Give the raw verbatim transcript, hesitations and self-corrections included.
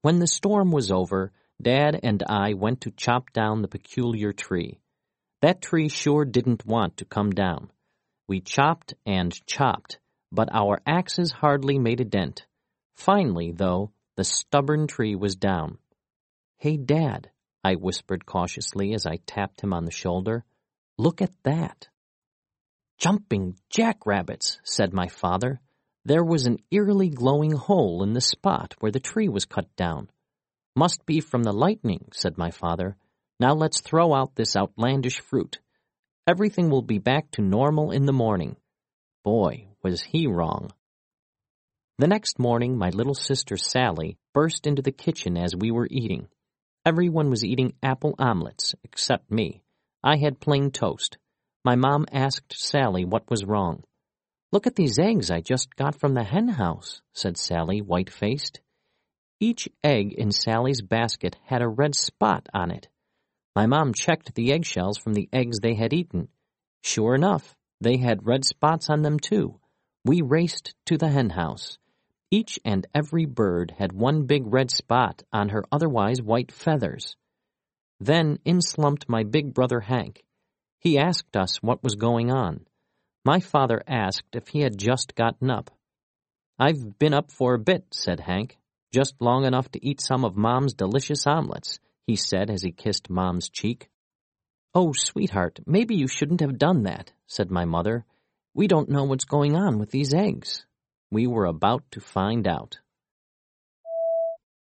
When the storm was over, Dad and I went to chop down the peculiar tree. That tree sure didn't want to come down. We chopped and chopped, but our axes hardly made a dent. Finally, though, the stubborn tree was down. "Hey, Dad," I whispered cautiously as I tapped him on the shoulder, "look at that." "Jumping jackrabbits," said my father. There was an eerily glowing hole in the spot where the tree was cut down. "Must be from the lightning," said my father. "Now let's throw out this outlandish fruit. Everything will be back to normal in the morning." Boy, was he wrong. The next morning, my little sister Sally burst into the kitchen as we were eating. Everyone was eating apple omelets, except me. I had plain toast. My mom asked Sally what was wrong. "Look at these eggs I just got from the hen house," said Sally, white-faced. Each egg in Sally's basket had a red spot on it. My mom checked the eggshells from the eggs they had eaten. Sure enough, they had red spots on them too. We raced to the hen house. Each and every bird had one big red spot on her otherwise white feathers. Then in slumped my big brother Hank. He asked us what was going on. My father asked if he had just gotten up. "I've been up for a bit," said Hank. "Just long enough to eat some of Mom's delicious omelets," he said as he kissed Mom's cheek. "Oh, sweetheart, maybe you shouldn't have done that," said my mother. "We don't know what's going on with these eggs." We were about to find out.